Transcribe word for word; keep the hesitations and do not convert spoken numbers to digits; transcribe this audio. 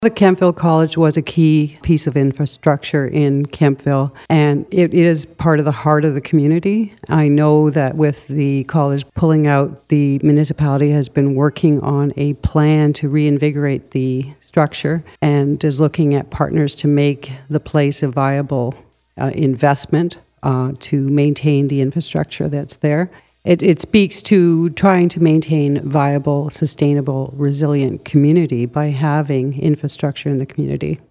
The Kemptville College was a key piece of infrastructure in Kemptville, and it is part of the heart of the community. I know that with the college pulling out, the municipality has been working on a plan to reinvigorate the structure and is looking at partners to make the place a viable uh, investment uh, to maintain the infrastructure that's there. It, it speaks to trying to maintain viable, sustainable, resilient community by having infrastructure in the community.